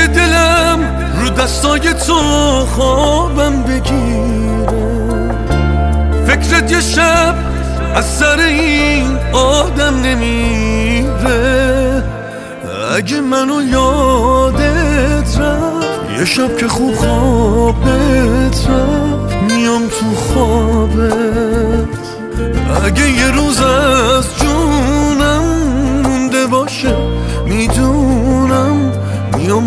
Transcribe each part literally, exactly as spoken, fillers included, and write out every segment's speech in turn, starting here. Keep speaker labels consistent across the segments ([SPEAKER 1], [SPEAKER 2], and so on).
[SPEAKER 1] دلم رو دستای تو خوابم بگیره. فکرت یه شب از سر این آدم نمیره. اگه منو یادت رفت یه شب که خوب خوابت رفت میام تو خوابت. اگه یه روز از جونم مونده باشه میدونم میام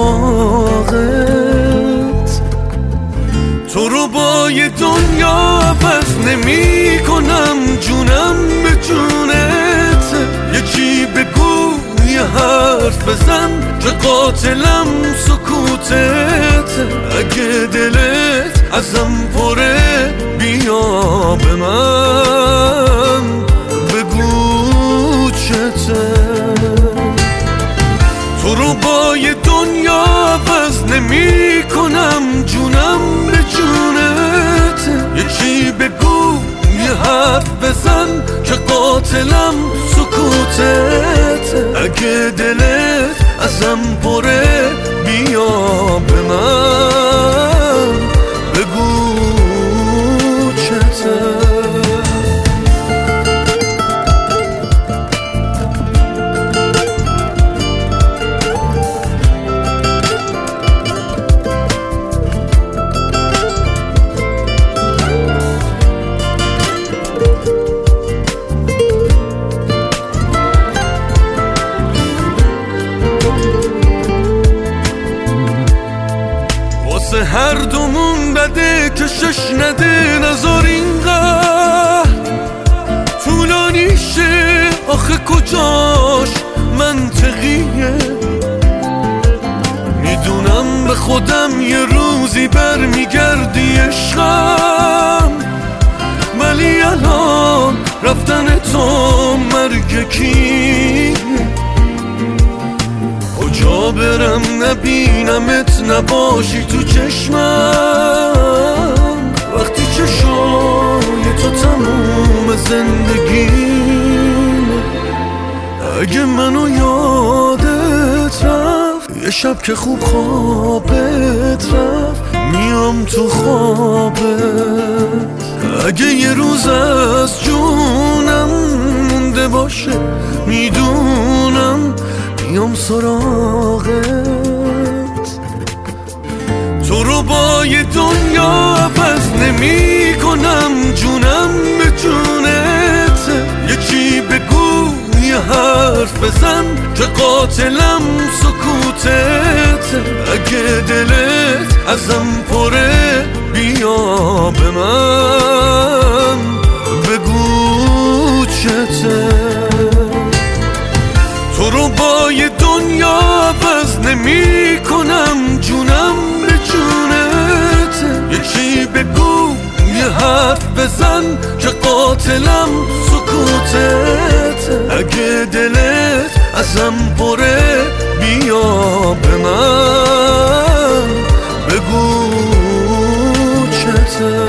[SPEAKER 1] سراغت. تو رو با یه دنیا عوض نمی کنم، جونم به جونت. یکی بگو یه حرف بزن که قاتلم سکوتت. اگه دلت ازم پره بیا به من بگو چته. تو رو با یه دنیا عوض نمی کنم، جونم به جونت. یکی بگو یه حرف بزن که قاتلم سکوتت. اگه دلت ازم پره بیا به من بگو چته. هر دومون بده کشش نده نزار اینقدر طولانی شه. آخه کجاش منطقیه؟ میدونم به خودم یه روزی بر میگردی عشقم، ولی الان رفتن تو مرگ کیه؟ کجا برم نبینمت نباشی تو چشمم، وقتی چشای تو تموم زندگیم. اگه منو یادت رفت یه شب که خوب خوابت رفت میام تو خوابت. اگه یه روز از جونم مونده باشه میدونم میام سراغت. تو رو با یه دنیا عوض نمی کنم، جونم به جونت. یکی بگو یه حرف بزن که قاتلم سکوتت. اگه دلت ازم پره بیا به من بگو چته. تو رو با یه دنیا عوض نمی کنم، جونم به جونت. یکی بگو یه حرف بزن که قاتلم سکوتت. اگه دلت ازم پره بیا به من بگو چته.